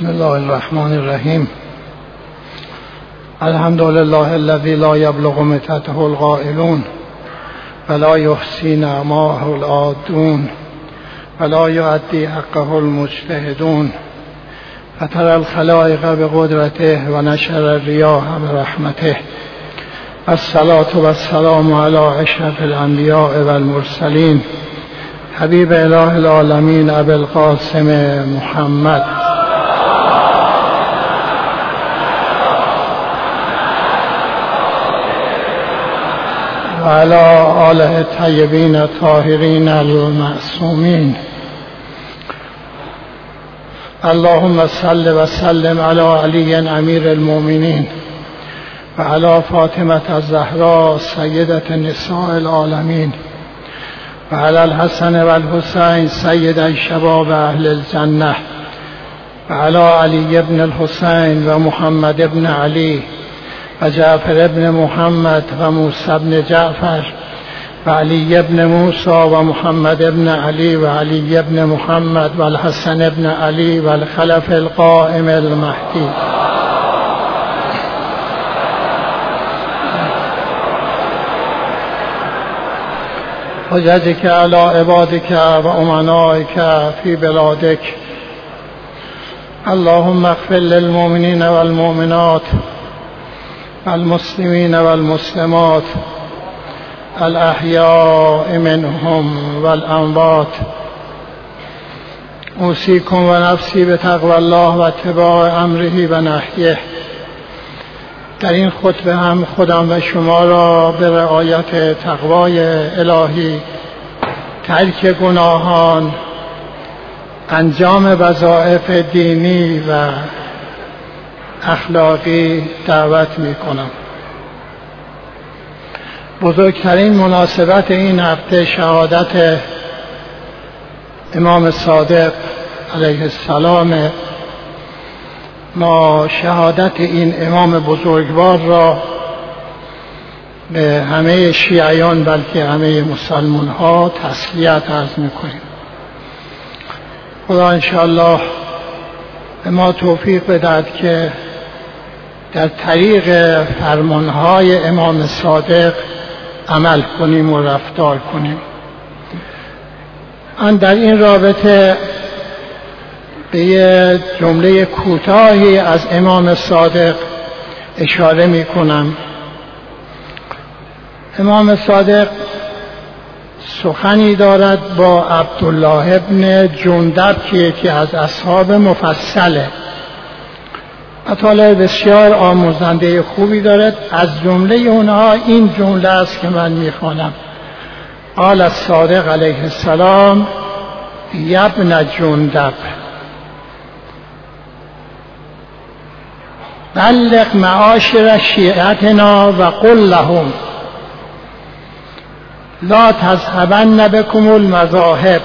بسم الله الرحمن الرحیم. الحمد لله الذي لا يبلغ متته القائلون ولا يحصي نعماه العادون ولا يؤدي حقه المجتهدون فترى الخلائق بقدرته ونشر الرياح برحمته. الصلاة والسلام على أشرف الأنبياء والمرسلين حبيب إله العالمين أبي القاسم محمد وعلى آله الطيبين الطاهرين المعصومين. اللهم صل وسلم على علي أمير المؤمنين وعلى فاطمة الزهراء سيدة نساء العالمين وعلى الحسن والحسين سيد شباب أهل الجنة وعلى علي بن الحسين ومحمد بن علي وجعفر بن محمد وموسى بن جعفر وعلي بن موسى ومحمد بن علي وعلي بن محمد والحسن بن علي والخلف القائم المهدي. حججك على عبادك وأمنائك في بلادك. اللهم اغفر للمؤمنين والمؤمنات المسلمين والمسلمات الأحياء منهم والأموات. أوصيكم ونفسي بتقوى الله واتباع أمره و نهیه. در این خطبه هم خودم و شما را به رعایت تقوای الهی، ترک گناهان، انجام وظایف دینی و اخلاقی دعوت می کنم. بزرگترین مناسبت این هفته شهادت امام صادق علیه السلام. ما شهادت این امام بزرگوار را به همه شیعیان بلکه همه مسلمان ها تسلیت عرض میکنیم. خدا انشاءالله به ما توفیق بدهد که در طریق فرمانهای امام صادق عمل کنیم و رفتار کنیم. من در این رابطه به یه جمله کوتاهی از امام صادق اشاره می کنم. امام صادق سخنی دارد با عبدالله ابن جندب که یکی از اصحاب مفصله. مطالب بسیار آموزنده خوبی دارد. از جمله اونها این جمله است که من می خوانم: قال الصادق علیه السلام یا ابن جندب بلغ معاشر شیعتنا و قل لهم لا تذهبن بكم المذاهب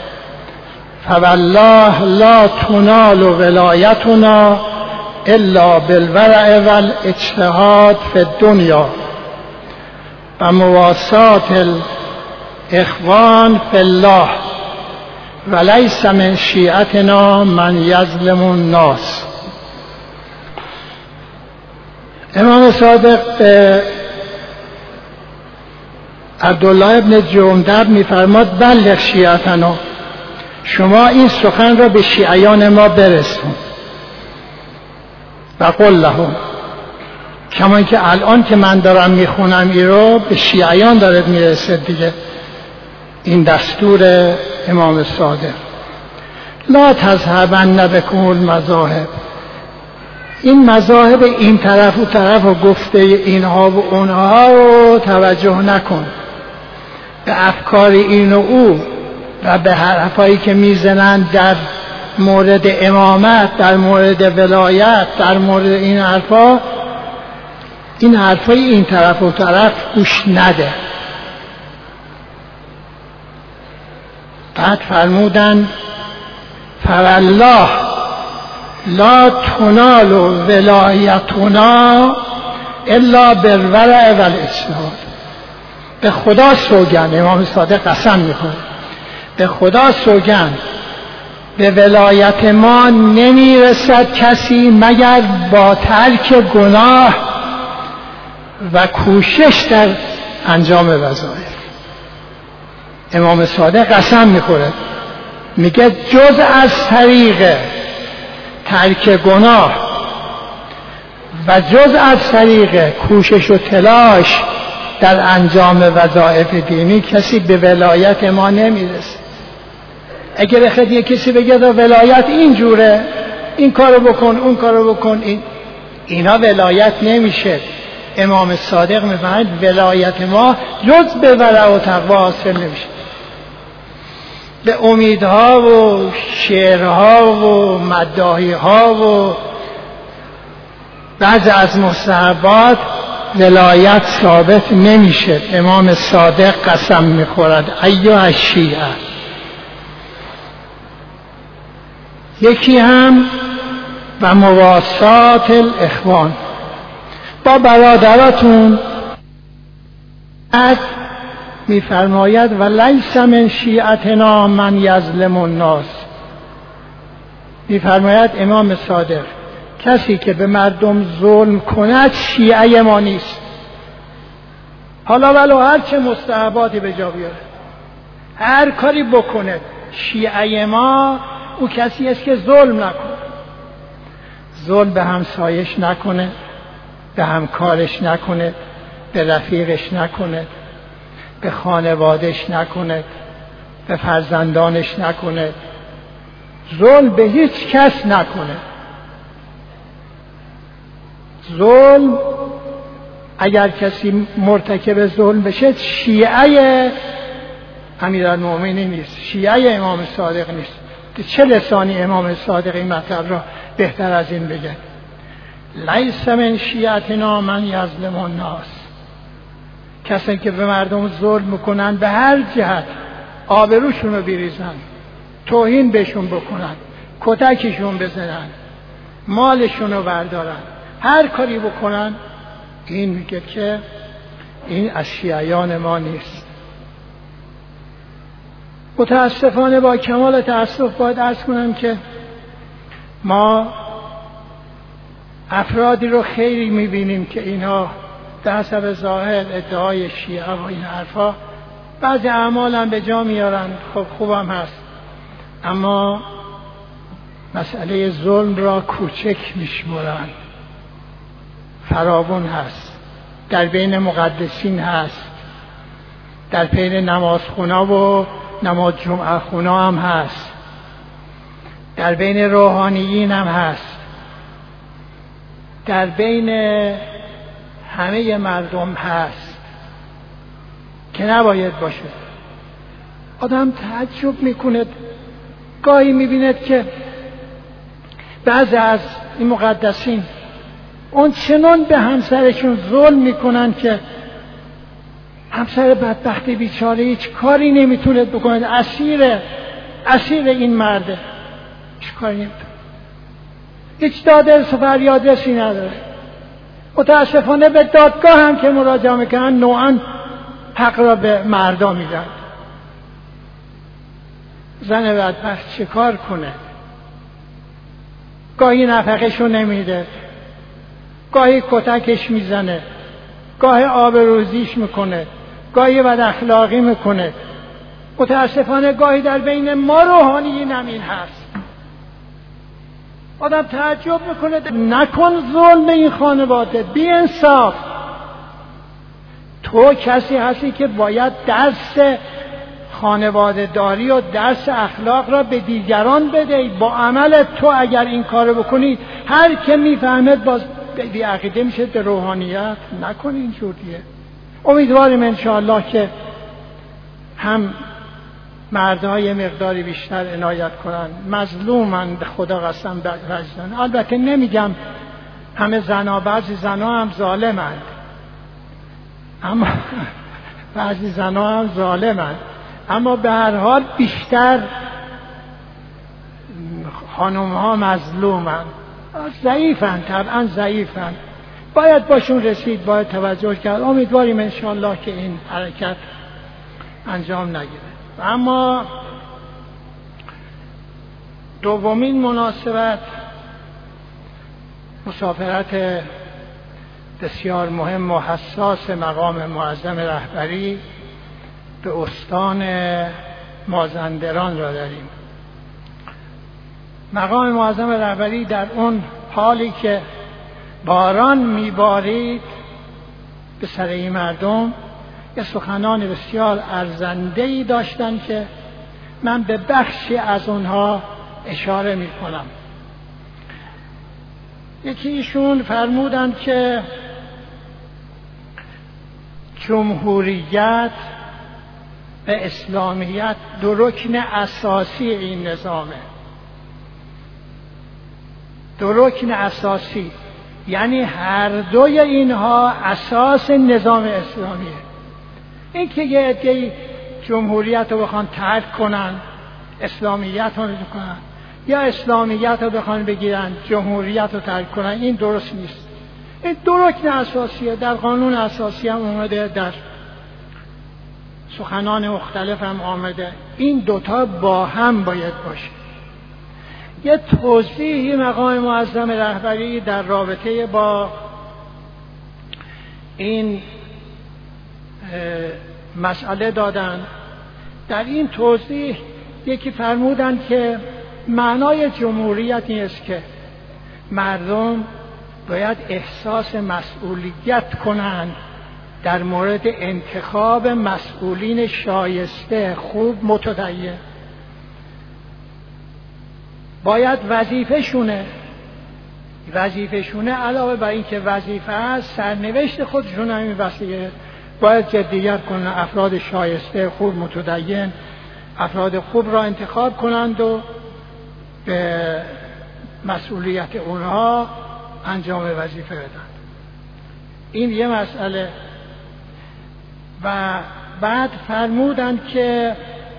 فوالله لا تنال ولایتنا الا بالورع والاجتهاد في الدنيا و مواساة الاخوان في الله وليس من شیعتنا من یظلم الناس. امام صادق به عبدالله ابن جندب میفرماد بلغ شیعتنا، شما این سخن را به شیعیان ما برسون. و قل لهم، کما که الان که من دارم میخونم این رو به شیعیان داره میرسه دیگه. این دستور امام صادق. لا تذهبن بكم المذاهب، این مذاهب این طرف و طرف و گفته اینها و اونها رو توجه نکن. به افکار این و او و به حرفایی که میزنند در مورد امامت، در مورد ولایت، در مورد این حرفا، این حرفای این طرف و طرف گوش نده. بعد فرمودن فوالله لا تنال ولایتنا الا بالورع والاجتهاد. به خدا سوگند، امام صادق قسم میکنه، به خدا سوگند به ولایت ما نمیرسد کسی مگر با ترک گناه و کوشش در انجام وظایف. امام صادق قسم میخوره، میگه جز از طریق ترک گناه و جز از طریق کوشش و تلاش در انجام وظایف دینی کسی به ولایت ما نمیرسه. اگر بخواد یک کسی بگه دا ولایت اینجوره، این کارو بکن اون کارو بکن، اینا ولایت نمیشه. امام صادق میفرماید ولایت ما جز به ورع و تقوا حاصل نمیشه. به امیدها و شعرها و مداحیها و بعض از مستحبات ولایت ثابت نمیشه. امام صادق قسم میخورد ایها الشیعه. یکی هم و مواسات الاخوان، با برادراتون میفرماید و لیس من شیعتنا من یظلم الناس. میفرماید امام صادق کسی که به مردم ظلم کند شیعه ما نیست، حالا ولو هر چه مستحباتی به جا بیاره، هر کاری بکنه، شیعه ما او کسی است که ظلم نکنه، ظلم به همسایش نکنه، به همکارش نکنه، به رفیقش نکنه، به خانوادش نکنه، به فرزندانش نکنه، ظلم به هیچ کس نکنه. ظلم اگر کسی مرتکب ظلم بشه شیعه امیرالمومنین نیست، شیعه امام صادق نیست. چه لسانی امام صادق این مطلب را بهتر از این بگه؟ لیس من شیعتنا من یظلم الناس. کسانی که به مردم ظلم میکنن به هر جهت، آبروشون رو بریزن، توهین بهشون بکنن، کتکشون بزنن، مالشون رو بردارن، هر کاری بکنن، این میگه که این از شیعیان ما نیست. متاسفانه با کمال تأسف باید عرض کنم که ما افرادی رو خیلی میبینیم که اینها در حسب ظاهر ادعای شیعه و این حرفا بعضی اعمال هم به جا میارن، خب خوبم هست، اما مسئله ظلم را کوچک میشمرن. فراوان هست، در بین مقدسین هست، در بین نمازخونا و نماز جمعه خونا هم هست، در بین روحانیین هم هست، در بین همه مردم هست که نباید باشه. آدم تعجب میکنه، گاهی میبیند که بعضی از این مقدسین اون چنان به همسرشون ظلم میکنن که همسر بدبخت بیچاره هیچ کاری نمیتونه بکنه، اسیر این مرده، هیچ کاری نمیتونه، هیچ دادرس و فریادرسی نداره. متاسفانه به دادگاه هم که مراجعه میکنن نوعا حق را به مردا میدن. زن بدبخت چه کار کنه؟ گاهی نفقهشو نمیده، گاهی کتکش میزنه، گاهی آبروریزیش میکنه، گاهی بد اخلاقی میکنه. متاسفانه گاهی در بین ما روحانیین هم این هست. آدم تعجب میکنه، نکن ظلم به این خانواده، بی انصاف. تو کسی هستی که باید درس خانواده داری و درس اخلاق را به دیگران بده. با عمل تو اگر این کارو بکنی، هر که میفهمد باز بی عقیده میشه به روحانیت. نکن اینجور دیگه. امیدواریم انشاءالله که هم مردهای مقداری بیشتر عنایت کنن. مظلومن به خدا قسم رجزن. البته نمیگم همه زنا، بعضی زنا هم ظالمند، اما بعضی زنا هم ظالمند، اما به هر حال بیشتر خانم ها مظلومند، ضعیفند، طبعا ضعیفند، باید باشون رسید، باید توجه کرد. امیدواریم انشاءالله که این حرکت انجام نگیره. اما دومین مناسبت مسافرت بسیار مهم و حساس مقام معظم رهبری به استان مازندران را داریم. مقام معظم رهبری در اون حالی که باران میبارید به سر این مردم یه سخنان بسیار ارزنده‌ای داشتن که من به بخشی از اونها اشاره میکنم. یکی ایشون فرمودند که جمهوریت و اسلامیت دو رکن اساسی این نظامه. دو رکن اساسی یعنی هر دوی اینها اساس نظام اسلامیه. این که یه عده‌ای جمهوریت رو بخوان ترک کنن اسلامیت رو کنن، یا اسلامیت رو بخوان بگیرن جمهوریت رو ترک کنن، این درست نیست. این دو رکن اساسیه، در قانون اساسی هم اومده، در سخنان مختلف هم آمده. این دوتا با هم باید باشه. یه توضیحی مقام معظم رهبری در رابطه با این مسئله دادن. در این توضیح یکی فرمودن که معنای جمهوریت این است که مردم باید احساس مسئولیت کنند در مورد انتخاب مسئولین شایسته، خوب، متدین. باید وظیفه‌شونه علاوه بر این که وظیفه است، سرنوشت خودشون هم این وظیفه باید جدیت کنن. افراد شایسته، خوب، متدین، افراد خوب را انتخاب کنند و به مسئولیت اونها انجام وظیفه بدن. این یه مسئله. و بعد فرمودند که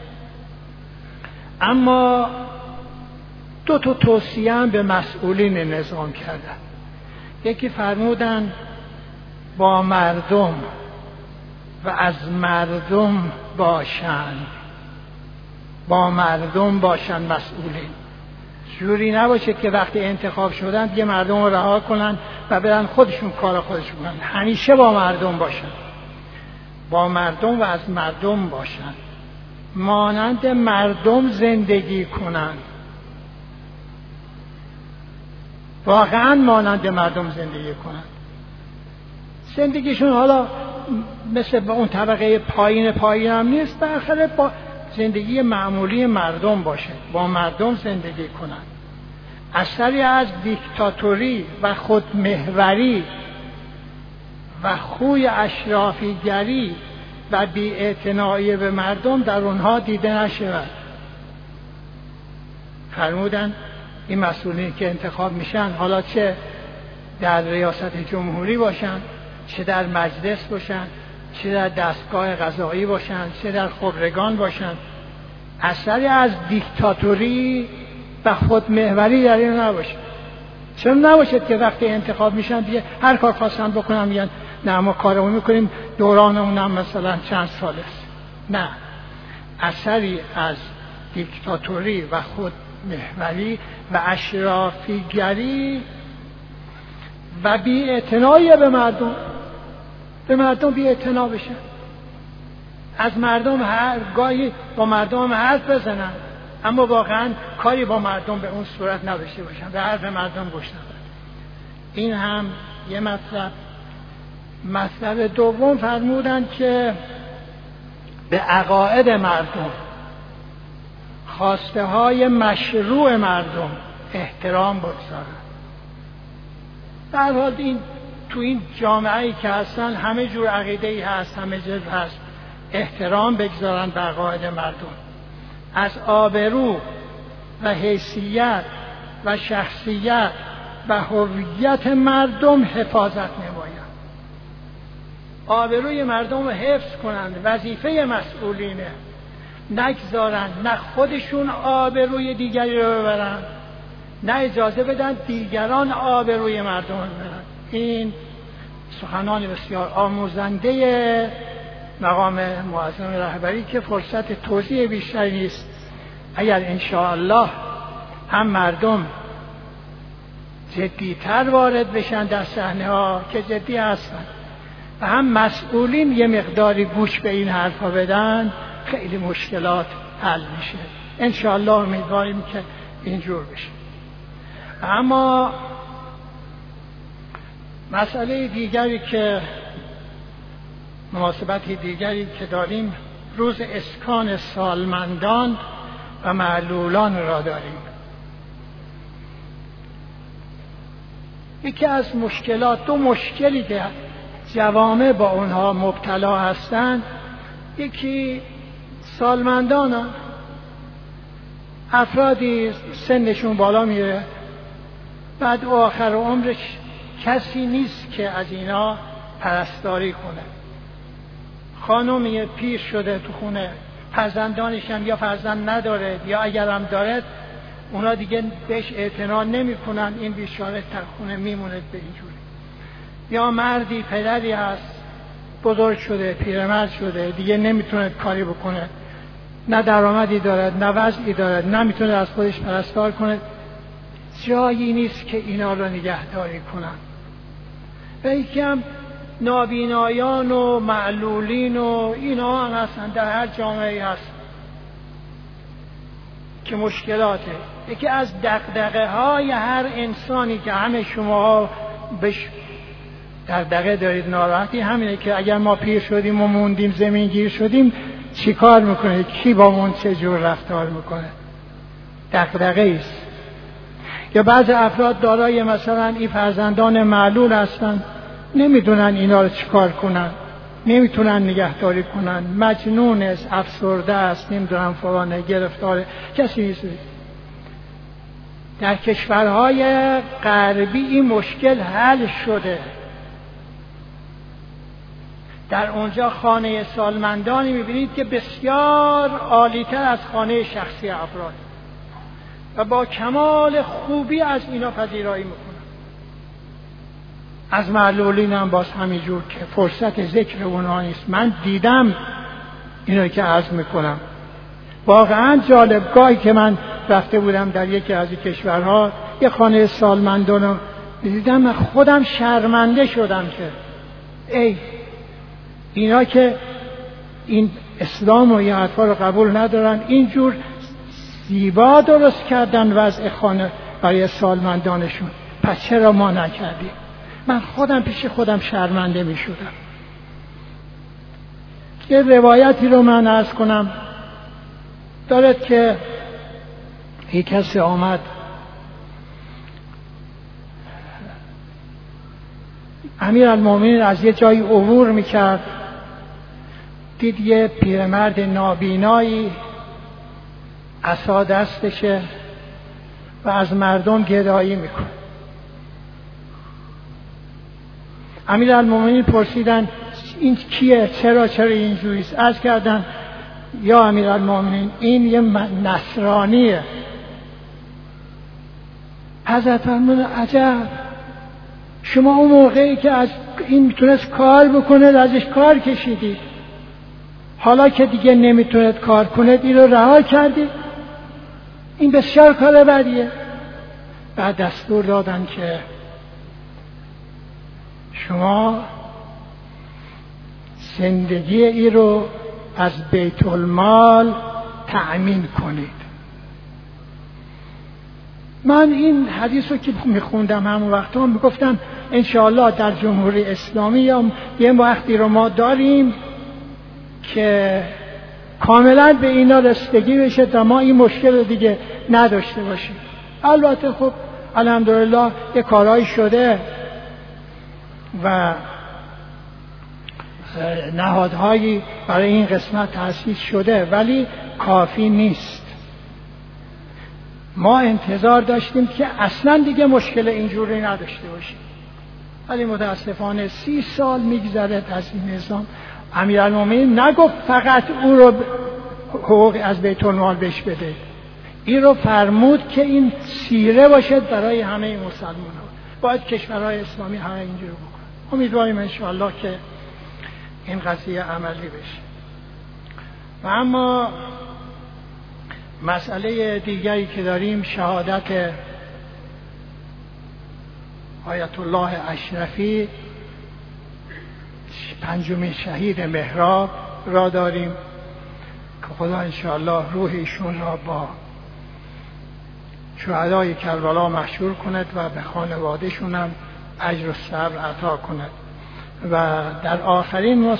اما دو تا توصیه هم به مسئولین نظام کردن. یکی فرمودن با مردم و از مردم باشند، با مردم باشند مسئولین. جوری نباشه که وقتی انتخاب شدن دیگه مردم رو رها کنن و برن خودشون کار خودشون کنن. همیشه با مردم باشن، با مردم و از مردم باشن، مانند مردم زندگی کنن، واقعا مانند مردم زندگی کنن. زندگیشون حالا مثل به اون طبقه پایین هم نیست، بالاخره با زندگی معمولی مردم باشه، با مردم زندگی کنن. اثری از دیکتاتوری و خودمحوری و خوی اشرافیگری و بی‌اعتنایی به مردم در اونها دیده نشود. فرمودن این مسئولین که انتخاب میشن، حالا چه در ریاست جمهوری باشن، چه در مجلس باشن، چه در دستگاه قضایی باشن، چه در خبرگان باشن، اثری از دیکتاتوری و خودمحوری در این نباشه. چرا نباشه که وقتی انتخاب میشن دیگه هر کار خواستن بکنن میگن نه ما کارمون میکنیم، دورانمون هم مثلا چند سال است. نه، اثری از دیکتاتوری و خودمحوری و اشرافیگری و بی‌اعتنایی به مردم بی‌اعتنا بشن، از مردم گاهی با مردم حرف بزنن اما واقعا کاری با مردم به اون صورت نداشته باشن، به حرف مردم گوش ندن. این هم یه مطلب. مطلب دوم فرمودن که به عقاید مردم، خواسته های مشروع مردم احترام بگذارن. در حال این تو این جامعه‌ای که هستن همه جور عقیده‌ای هست، همه جور هست، احترام بگذارن به عقاید مردم، از آبرو و حیثیت و شخصیت و هویت مردم حفاظت نمایند. آبروی مردم رو حفظ کنند، وظیفه مسئولینه. نگذارن نه خودشون آبروی دیگری رو ببرن، نه اجازه بدن دیگران آبروی مردم رو ببرن. این سخنان بسیار آموزنده مقام معظم رهبری که فرصت توضیح بیشتری نیست. اگر انشاءالله هم مردم جدیتر وارد بشن در صحنه ها که جدی هستن و هم مسئولین یه مقداری گوش به این حرفا بدن، خیلی مشکلات حل میشه. انشاءالله امیدواریم که اینجور بشه. اما مسئله دیگری که مناسبتی دیگری که داریم، روز اسکان سالمندان و معلولان را داریم. یکی از مشکلات، دو مشکلی که جوامع با اونها مبتلا هستند، یکی سالمندان، افرادی سنشون بالا میره، بعد آخر عمرش کسی نیست که از اینا پرستاری کنه. خانومی پیر شده تو خونه، فرزندانش هم یا فرزند نداره یا اگر هم داره اونا دیگه بهش اعتنا نمی کنن، این بیچاره در خونه میمونه به اینجوری. یا مردی پدری هست بزرگ شده، پیرمرد شده، دیگه نمیتونه کاری بکنه، نه درآمدی دارد نه وضعی دارد، نمیتونه از خودش پرستار کنه، جایی نیست که اینا رو نگهداری کنن. و یکی هم نابینایان و معلولین و اینا هم هستن، در هر جامعه هست که مشکلاته. یکی از دغدغه های هر انسانی که همه شما بهش دغدغه دارید، ناراحتی، همینه که اگر ما پیر شدیم و موندیم زمین گیر شدیم چی کار میکنه، کی با من چه جور رفتار میکنه، دغدغه است. یا بعض افراد دارای مثلا این فرزندان معلول هستن، نمیدونن اینا رو چیکار کنن، نمیتونن نگهداری کنن، مجنون است، افسرده است، نمیدونن فلانه، گرفتاره، کسی نیست. در کشورهای غربی این مشکل حل شده. در اونجا خانه سالمندانی میبینید که بسیار عالی‌تر از خانه شخصی افراد و با کمال خوبی از اینا پذیرایی میکنن. از معلولین هم باز همینجور که فرصت ذکر اونها نیست. من دیدم اینو که عرض میکنم، واقعا جالب. گاهی که من رفته بودم در یکی از این کشورها یه خانه سالمندان رو دیدم، من خودم شرمنده شدم که ای اینا که این اسلام و این حرفا رو قبول ندارن، اینجور زیبا درست کردن وضع خانه برای سالمندانشون، پس چرا ما نکردیم؟ من خودم پیش خودم شرمنده می شدم. یه روایتی رو من عرض کنم دارد که یک کسی آمد امیرالمومنین از یه جایی عبور میکرد، دید یه پیرمرد نابینایی عصا دستشه و از مردم گدایی میکنه. امیرالمومنین پرسیدن این کیه؟ چرا اینجوریست؟ عرض کردن یا امیرالمومنین این یه نصرانیه. حضرت فرمودن عجب، شما اون موقعی که از این میتونست کار بکنه ازش کار کشیدید، حالا که دیگه نمیتونید کار کنید این رو رها کردید، این بسیار کار بدیه. بعد دستور دادن که شما زندگی ای رو از بیت المال تأمین کنید. من این حدیث رو که میخوندم همون وقتا میگفتم انشاءالله در جمهوری اسلامی یه وقتی رو ما داریم که کاملا به اینا رسیدگی بشه تا ما این مشکل رو دیگه نداشته باشیم. البته خب الحمدلله یه کارهایی شده و نهادهایی برای این قسمت تأسیس شده، ولی کافی نیست. ما انتظار داشتیم که اصلا دیگه مشکل اینجوری نداشته باشیم، ولی متاسفانه 30 سال میگذره از این نظام. امیرالمومنین نگفت فقط او رو حقوق از بیت المال بهش بده، این رو فرمود که این سیره باشد برای همه مسلمانان. باید کشورهای اسلامی همه اینجوری بکنن. امیدواریم انشاءالله که این قضیه عملی بشه. و اما مسئله دیگری که داریم شهادت آیت الله اشرفی، پنجمین شهید محراب را داریم که خدا انشاءالله روح ایشون را با شهدای کربلا محشور کند و به خانواده‌شون هم اجر و صبر عطا کند. و در آخرین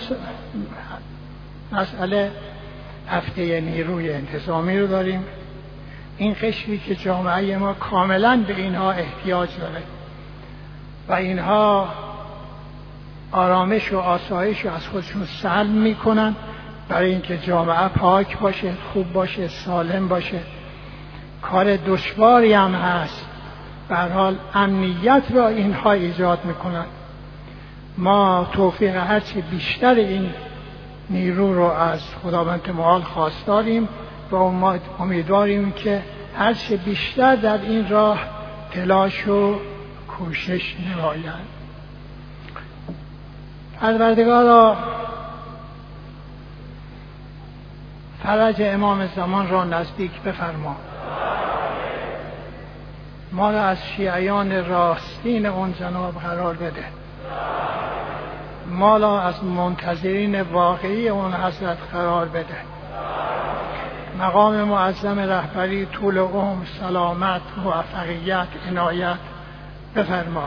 مسئله هفته نیروی انتظامی رو داریم. این قشری که جامعه ما کاملا به اینها احتیاج داره و اینها آرامش و آسایش رو از خودشون سلب میکنن برای اینکه جامعه پاک باشه، خوب باشه، سالم باشه. کار دشواری هم هست، به هر حال امنیت را اینها ایجاد میکنن. ما توفیق هرچی بیشتر این نیرو رو از خداوند متعال خواستاریم و امیدواریم که هرچی بیشتر در این راه تلاش و کوشش نمایند. پروردگارا فرج امام زمان را نزدیک بفرما، ما را از شیعیان راستین اون جناب قرار بده، ما را از منتظرین واقعی اون حضرت قرار بده. مقام معظم رهبری طول عمر، سلامت، موفقیت، عنایت بفرما.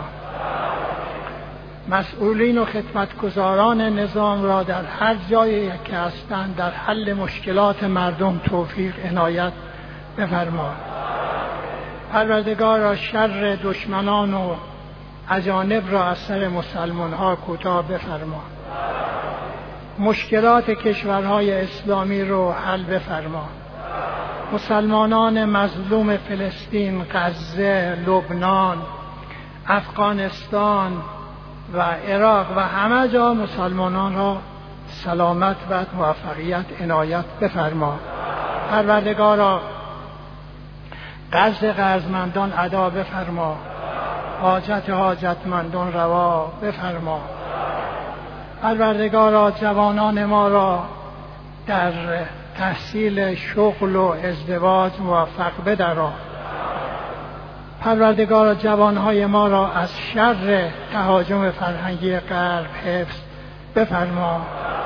مسئولین و خدمتگزاران نظام را در هر جایی که هستند در حل مشکلات مردم توفیق عنایت بفرما. پروردگار را شر دشمنان و اجانب را از سر مسلمان ها کوتاه بفرما. مشکلات کشورهای اسلامی رو حل بفرما. مسلمانان مظلوم فلسطین، غزه، لبنان، افغانستان و عراق و همه جا مسلمانان را سلامت و موفقیت عنایت بفرما. پروردگارا قرض قرضمندان ادا بفرما، حاجت حاجتمندان روا بفرما. پروردگارا جوانان ما را در تحصیل، شغل و ازدواج موفق بدارا. پروردگارا جوانهای ما را از شر تهاجم فرهنگی غرب حفظ بفرما.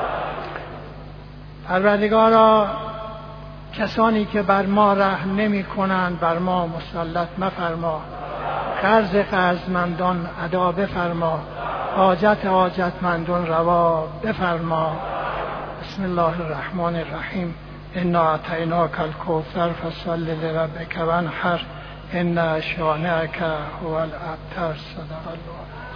پروردگارا کسانی که بر ما رحم نمی کنند بر ما مسلط مفرما. قرض قرضمندان ادا بفرما، حاجت حاجتمندان روا بفرما. بسم الله الرحمن الرحیم. انا اعطیناک الکوثر فصل لربک وانحر ان شانئک هو الابتر. صدق الله.